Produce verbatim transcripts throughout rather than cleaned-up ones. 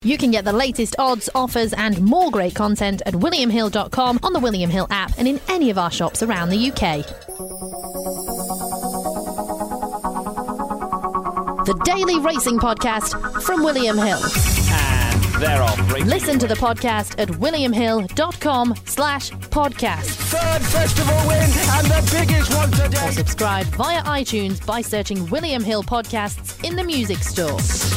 You can get the latest odds, offers and more great content at william hill dot com, on the William Hill app and in any of our shops around the U K. The Daily Racing Podcast from William Hill. And they're off. Racing. Listen to the podcast at william hill dot com slash podcast. Third festival win and the biggest one today. Or subscribe via iTunes by searching William Hill Podcasts in the music store.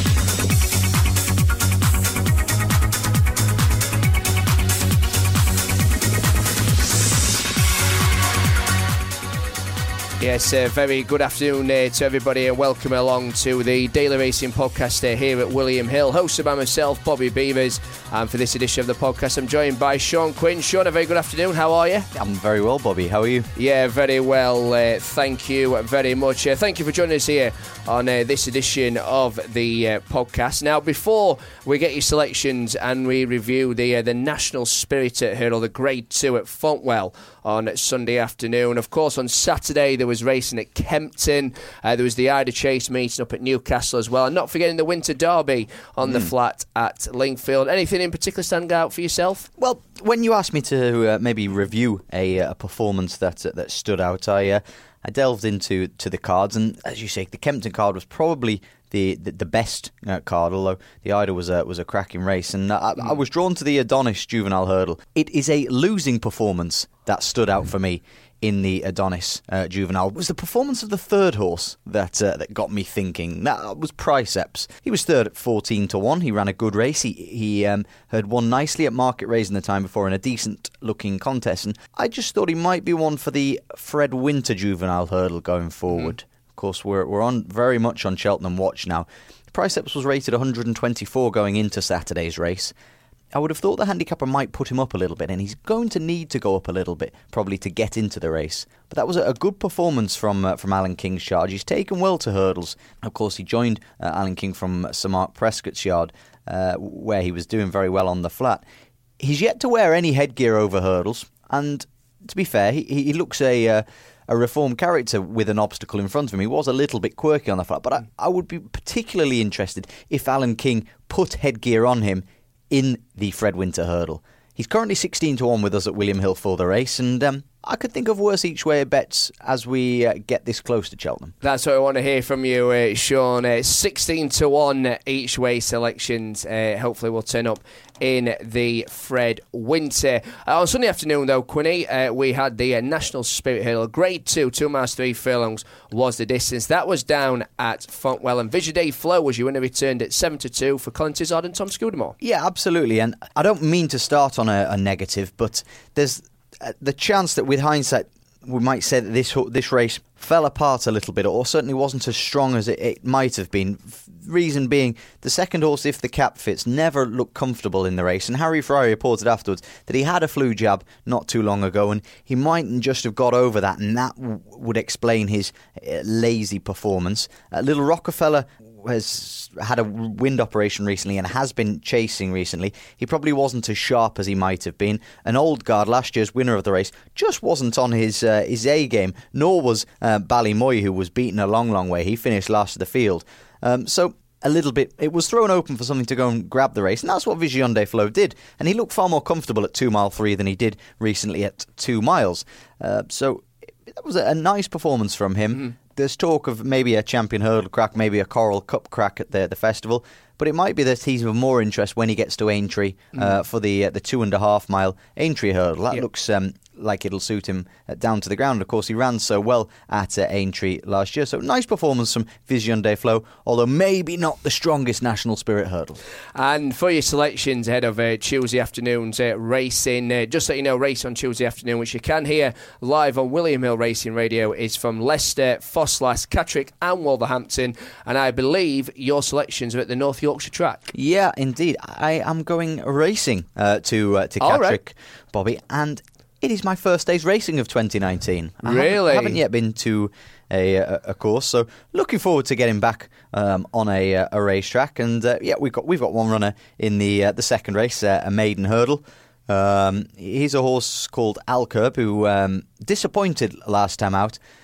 Yes, uh, very good afternoon uh, to everybody and welcome along to the Daily Racing Podcast uh, here at William Hill, hosted by myself, Bobby Beavers, and for this edition of the podcast I'm joined by Sean Quinn. Sean, a very good afternoon, how are you? I'm very well, Bobby, how are you? Yeah, very well, uh, thank you very much. Uh, thank you for joining us here on uh, this edition of the uh, podcast. Now, before we get your selections and we review the, uh, the National Spirit Hurdle, the Grade two at Fontwell on Sunday afternoon, of course on Saturday there was racing at Kempton, uh, there was the Ida Chase meeting up at Newcastle as well, and not forgetting the Winter Derby on mm. the flat at Lingfield. Anything in particular stand out for yourself? Well, when you asked me to uh, maybe review a, a performance that uh, that stood out, I uh, I delved into to the cards, and as you say, the Kempton card was probably the the, the best uh, card, although the Ida was a was a cracking race, and I, mm. I was drawn to the Adonis Juvenile Hurdle. It is a losing performance that stood out for me in the Adonis uh, Juvenile. It was the performance of the third horse that uh, that got me thinking. That was Priceps. He was third at fourteen to one. He ran a good race. He he um, had won nicely at Market Raising the time before in a decent looking contest, and I just thought he might be one for the Fred Winter Juvenile Hurdle going forward. Mm. Of course, we're we're on very much on Cheltenham watch now. Priceps was rated one hundred twenty-four going into Saturday's race. I would have thought the handicapper might put him up a little bit, and he's going to need to go up a little bit, probably to get into the race. But that was a good performance from uh, from Alan King's charge. He's taken well to hurdles. Of course, he joined uh, Alan King from Sir Mark Prescott's yard, uh, where he was doing very well on the flat. He's yet to wear any headgear over hurdles, and to be fair, he, he looks a... Uh, a reformed character with an obstacle in front of him. He was a little bit quirky on the flat, but I, I would be particularly interested if Alan King put headgear on him in the Fred Winter Hurdle. He's currently sixteen to one with us at William Hill for the race, and um, I could think of worse each way bets as we uh, get this close to Cheltenham. That's what I want to hear from you, uh, Sean. Uh, sixteen to one each way selections. Uh, hopefully will turn up in the Fred Winter. Uh, on Sunday afternoon, though, Quinny, uh, we had the uh, National Spirit Hurdle. Grade two, two miles, three furlongs was the distance. That was down at Fontwell, and Vision Day Flow was your winner, returned at seven to two for Colin Tizard and Tom Scudamore. Yeah, absolutely. And I don't mean to start on a, a negative, but there's uh, the chance that with hindsight, we might say that this this race fell apart a little bit, or certainly wasn't as strong as it, it might have been. Reason being, the second horse, If the Cap Fits, never looked comfortable in the race, and Harry Fry reported afterwards that he had a flu jab not too long ago, and he mightn't just have got over that, and that w- would explain his uh, lazy performance. Uh, Little Rockefeller has had a wind operation recently and has been chasing recently. He probably wasn't as sharp as he might have been. An Old Guard, last year's winner of the race, just wasn't on his uh, his A game, nor was uh, Ballymoy, who was beaten a long, long way. He finished last of the field. Um, so a little bit, it was thrown open for something to go and grab the race, and that's what Vision Day Flow did. And he looked far more comfortable at two mile three than he did recently at two miles. Uh, so that was a, a nice performance from him. Mm-hmm. There's talk of maybe a Champion Hurdle crack, maybe a Coral Cup crack at the the festival, but it might be that he's of more interest when he gets to Aintree mm. uh, for the uh, the two and a half mile Aintree Hurdle. That yep. looks um, like it'll suit him uh, down to the ground. Of course, he ran so well at uh, Aintree last year, so nice performance from Vision Day Flow, although maybe not the strongest National Spirit Hurdle. And for your selections ahead of uh, Tuesday afternoon's uh, racing, uh, just so you know, race on Tuesday afternoon, which you can hear live on William Hill Racing Radio, is from Leicester, Fosslas, Catterick and Wolverhampton, and I believe your selections are at the North Yorkshire track. Yeah, indeed. I am going racing uh, to uh, to Catterick, right. Bobby, and it is my first day's racing of twenty nineteen. I really? Haven't, I haven't yet been to a, a, a course, so looking forward to getting back um, on a, a racetrack. And uh, yeah, we've got we've got one runner in the uh, the second race, uh, a maiden hurdle. Um, he's a horse called Alkerb, who um, disappointed last time out.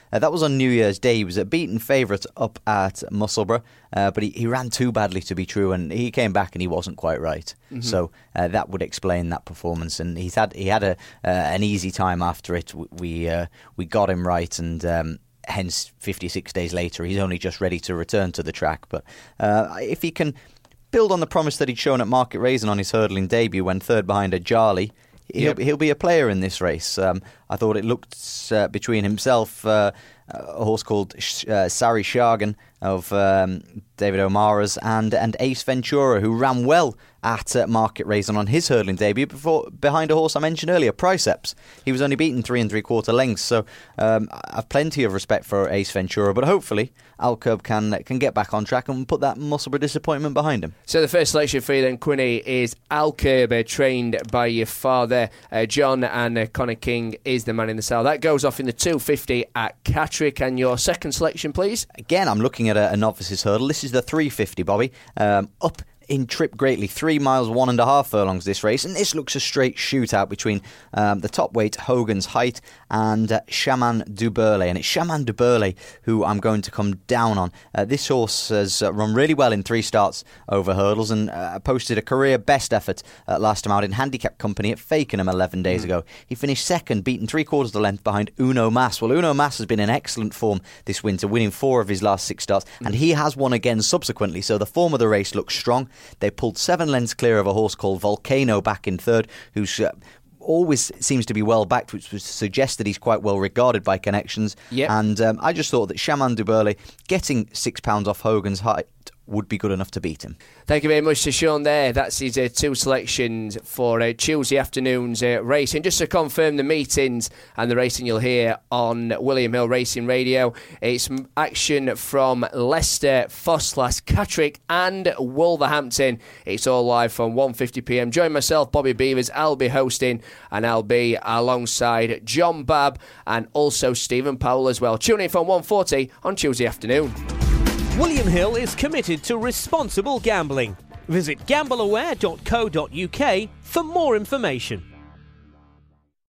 Uh, that was on New Year's Day. He was a beaten favourite up at Musselburgh, uh, but he, he ran too badly to be true, and he came back and he wasn't quite right. Mm-hmm. So uh, that would explain that performance. And he's had he had a uh, an easy time after it. We uh, we got him right, and um, hence fifty-six days later, he's only just ready to return to the track. But uh, if he can build on the promise that he'd shown at Market Raisin on his hurdling debut when third behind a Jarly, he'll, yep. he'll be a player in this race. Um, I thought it looked uh, between himself, uh, a horse called uh, Sari Shargan of um, David O'Mara's, and and Ace Ventura, who ran well at uh, Market Raisin on his hurdling debut before behind a horse I mentioned earlier, Priceps. He was only beaten three and three quarter lengths, so um, I've plenty of respect for Ace Ventura, but hopefully Alkerb can can get back on track and put that Musselburgh disappointment behind him. So the first selection for you then, Quinny, is Alkerb, uh, trained by your father, uh, John, and uh, Connor King is the man in the saddle. That goes off in the two fifty at Catterick. And your second selection, please? Again, I'm looking at a, a novice's hurdle. This is the three fifty, Bobby. Um, up in Trip Greatly, three miles, one and a half furlongs this race, and this looks a straight shootout between um, the top weight Hogan's Height and uh, Shaman du Burley, and it's Shaman du Burley who I'm going to come down on. Uh, this horse has uh, run really well in three starts over hurdles and uh, posted a career best effort uh, last time out in handicap company at Fakenham eleven days mm. ago. He finished second, beaten three quarters of the length behind Uno Mas. Well, Uno Mas has been in excellent form this winter, winning four of his last six starts, mm. and he has won again subsequently, so the form of the race looks strong. They pulled seven lengths clear of a horse called Volcano back in third, who's uh, always seems to be well backed, which would suggest that he's quite well regarded by connections. Yep. And um, I just thought that Shaman du Burley getting six pounds off Hogan's Height would be good enough to beat him. Thank you very much to Sean there. That's his uh, two selections for uh, Tuesday afternoon's uh, racing. Just to confirm the meetings and the racing you'll hear on William Hill Racing Radio, it's action from Leicester, Fosslas, Catterick and Wolverhampton. It's all live from one fifty p m. Join myself, Bobby Beavers. I'll be hosting and I'll be alongside John Babb and also Stephen Powell as well. Tune in from one forty on Tuesday afternoon. William Hill is committed to responsible gambling. Visit gamble aware dot co dot uk for more information.